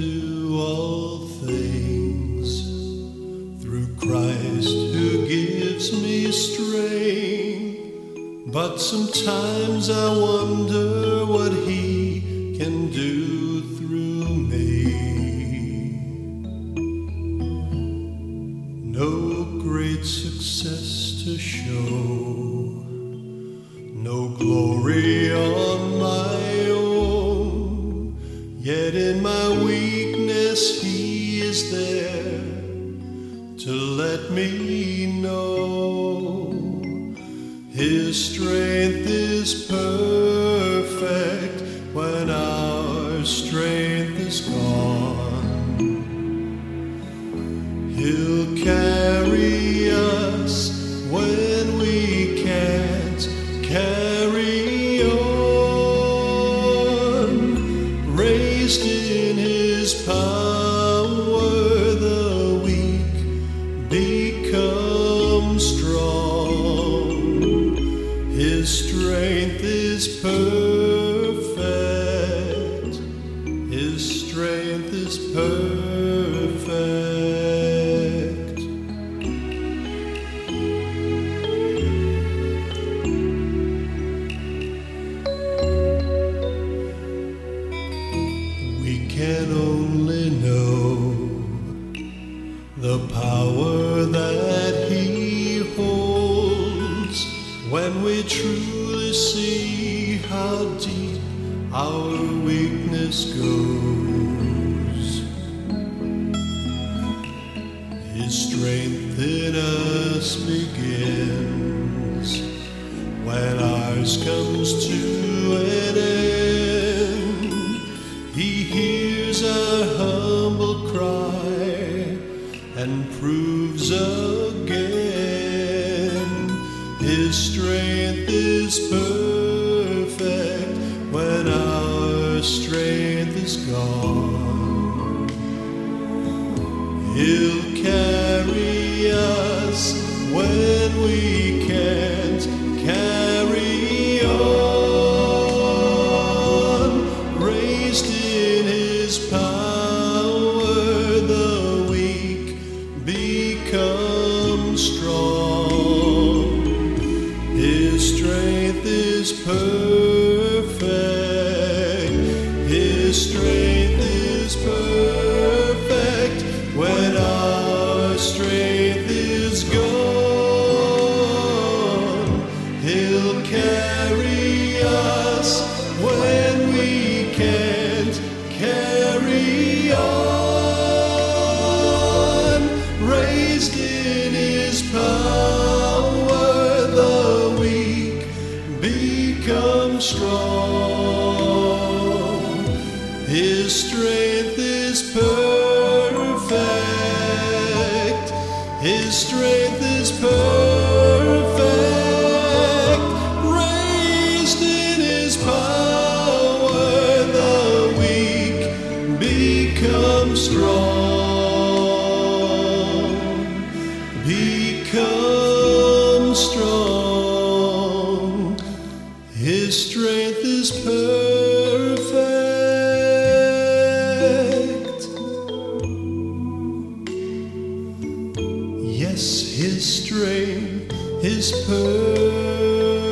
do all things through Christ who gives me strength. But sometimes I wonder what He can do through me. No great success to show, no glory on my own, yet in my weakness He is there to let me know His strength is perfect when our strength is gone. He'll carry us when we can't carry on. Raised in His power, the weak become strong. His strength is perfect. His strength is perfect. We can only know the power that He holds when we truly see how deep our weakness goes. His strength in us begins when ours comes to an end. He hears our humble cry and proves again His strength is perfect when our strength is gone. He'll carry us when we can't carry on. Raised in His power, the weak become strong. His strength is perfect. His strength is perfect when our strength is gone. He'll carry us when we can't carry on. Raised in His power, the weak become strong. His strength is perfect. His strength is perfect. Raised in His power, the weak become strong. Become strong. His strength is perfect. Yes, His strength is perfect.